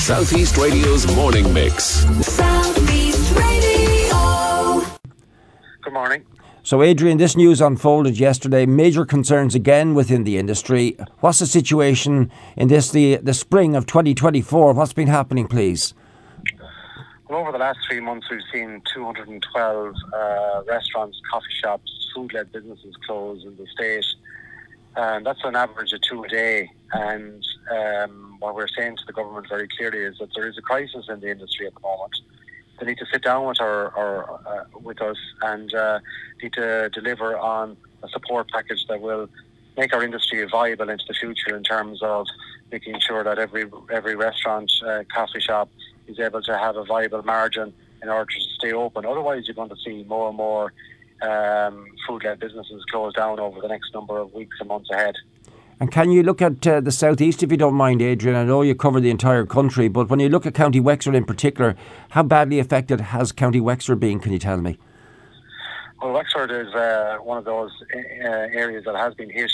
South East Radio's morning mix. South East Radio. Good morning. So, Adrian, this news unfolded yesterday. Major concerns again within the industry. What's the situation in the spring of 2024? What's been happening, please? Well, over the last 3 months, we've seen 212 restaurants, coffee shops, food-led businesses close in the state. And that's an average of 2 a day. And what we're saying to the government very clearly is that there is a crisis in the industry at the moment. They need to sit down with with us and need to deliver on a support package that will make our industry viable into the future in terms of making sure that every restaurant, coffee shop is able to have a viable margin in order to stay open. Otherwise, you're going to see more and more food-led businesses close down over the next number of weeks and months ahead. And can you look at the southeast, if you don't mind, Adrian? I know you cover the entire country, but when you look at County Wexford in particular, how badly affected has County Wexford been, can you tell me? Well, Wexford is one of those areas that has been hit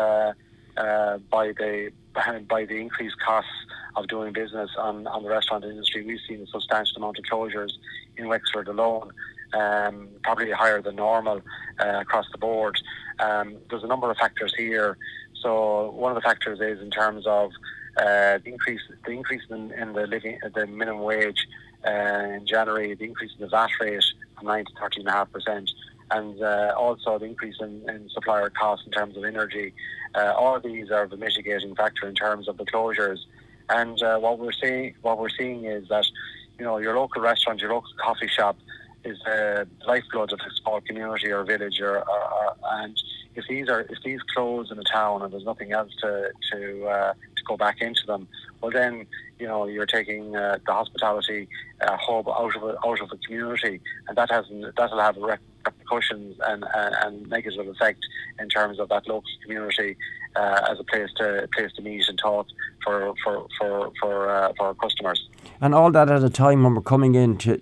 by the increased costs of doing business on the restaurant industry. We've seen a substantial amount of closures in Wexford alone, probably higher than normal across the board. There's a number of factors here. So one of the factors is in terms of the increase in the minimum wage in January, the increase in the VAT rate from 9 to 13.5%, and also the increase in supplier costs in terms of energy. All of these are the mitigating factor in terms of the closures. And what we're seeing is that your local restaurant, your local coffee shop is the lifeblood of a small community or village, and if these close in a town and there's nothing else to go back into them, well then you're taking the hospitality hub out of the community, and that'll have repercussions and negative effect in terms of that local community as a place to meet and talk for our customers. And all that at a time when we're coming into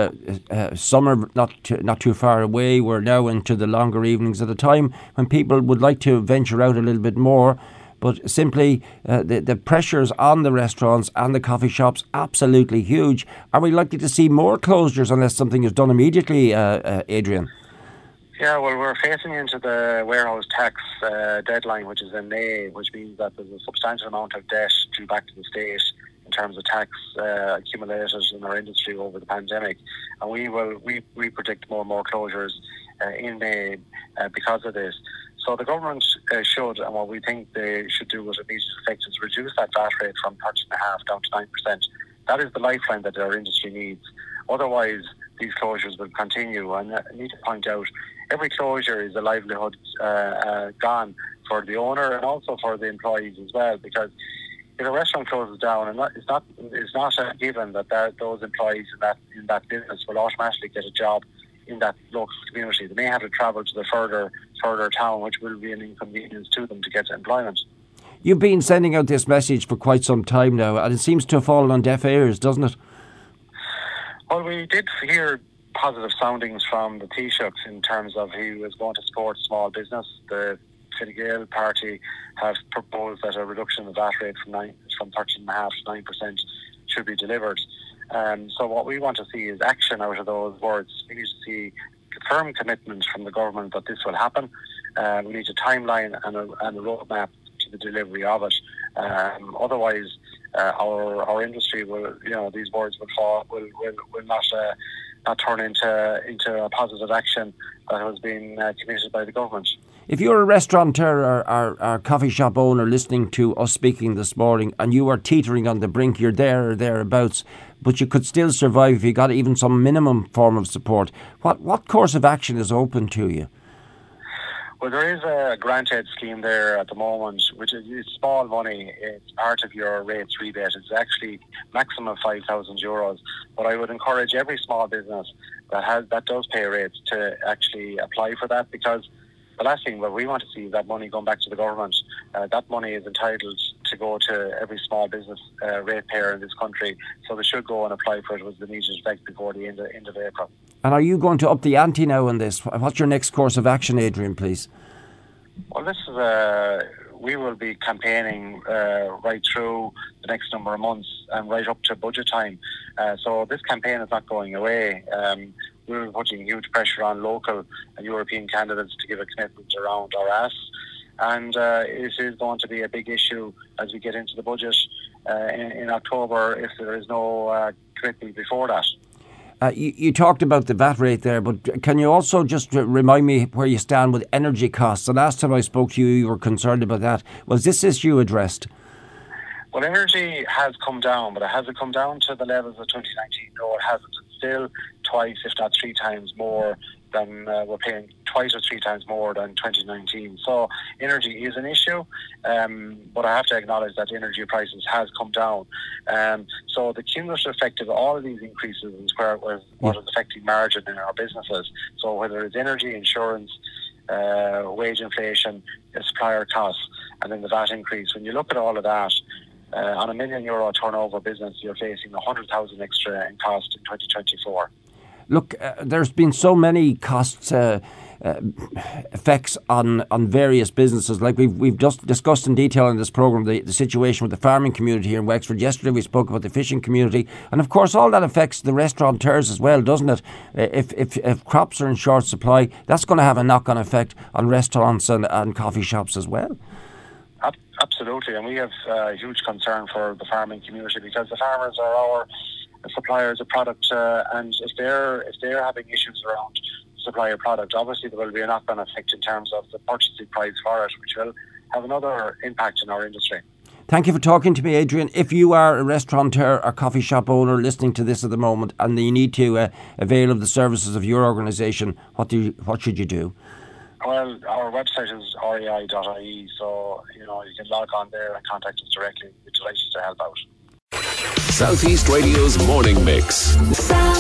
summer, not too far away. We're now into the longer evenings, at a time when people would like to venture out a little bit more, but simply the pressures on the restaurants and the coffee shops absolutely huge. Are we likely to see more closures unless something is done immediately, Adrian? Yeah, well, we're facing into the warehouse tax deadline, which is in May, which means that there's a substantial amount of debt due back to the state in terms of tax accumulated in our industry over the pandemic. And we predict more and more closures in May because of this. So the government should, and what we think they should do with immediate effect, is reduce that VAT rate from 13.5% down to 9%. That is the lifeline that our industry needs. Otherwise, these closures will continue. And I need to point out, every closure is a livelihood gone for the owner and also for the employees as well, because if a restaurant closes down, and it's not a given that those employees in that business will automatically get a job in that local community. They may have to travel to the further town, which will be an inconvenience to them to get employment. You've been sending out this message for quite some time now, and it seems to have fallen on deaf ears, doesn't it? Well, we did hear positive soundings from the Taoiseach in terms of he was going to support small business. The Fine Gael party have proposed that a reduction in the VAT rate from 13.5% to 9% should be delivered. So what we want to see is action out of those words. We need to see firm commitment from the government that this will happen. We need a timeline and a roadmap to the delivery of it. Otherwise, our industry will, these words will not turn into a positive action that has been committed by the government. If you're a restaurateur or coffee shop owner listening to us speaking this morning and you are teetering on the brink, you're there or thereabouts, but you could still survive if you got even some minimum form of support, what course of action is open to you? Well, there is a grant aid scheme there at the moment, which is small money. It's part of your rates rebate. It's actually maximum €5,000. But I would encourage every small business that does pay rates to actually apply for that, because the last thing that we want to see is that money going back to the government. That money is entitled to go to every small business ratepayer in this country. So they should go and apply for it with the immediate effect before the end of April. And are you going to up the ante now on this? What's your next course of action, Adrian, please? Well, this is we will be campaigning right through the next number of months and right up to budget time. So this campaign is not going away. We're putting huge pressure on local and European candidates to give a commitment around our asks. And it is going to be a big issue as we get into the budget in October if there is no commitment before that. You talked about the VAT rate there, but can you also just remind me where you stand with energy costs? The last time I spoke to you, you were concerned about that. Was this issue addressed? Well, energy has come down, but has it come down to the levels of 2019? No, it hasn't. It's still twice, if not three times more than we're paying twice or three times more than 2019. So energy is an issue, but I have to acknowledge that energy prices has come down. So the cumulative effect of all of these increases is what is affecting margin in our businesses. So whether it's energy, insurance, wage inflation, supplier costs, and then the VAT increase. When you look at all of that, on a €1 million turnover business, you're facing 100,000 extra in cost in 2024. Look, there's been so many costs effects on various businesses. Like we've just discussed in detail in this programme the situation with the farming community here in Wexford. Yesterday we spoke about the fishing community, and of course all that affects the restaurateurs as well, doesn't it? If crops are in short supply, that's going to have a knock-on effect on restaurants and coffee shops as well. Absolutely, and we have huge concern for the farming community because the farmers are our suppliers of product, and if they're having issues around supply of product, obviously there will be a knock-on effect in terms of the purchasing price for it, which will have another impact in our industry. Thank you for talking to me, Adrian. If you are a restaurateur or coffee shop owner listening to this at the moment and you need to avail of the services of your organisation, what should you do? Well, our website is rei.ie, so you can log on there and contact us directly. We're delighted to help out. Southeast Radio's Morning Mix.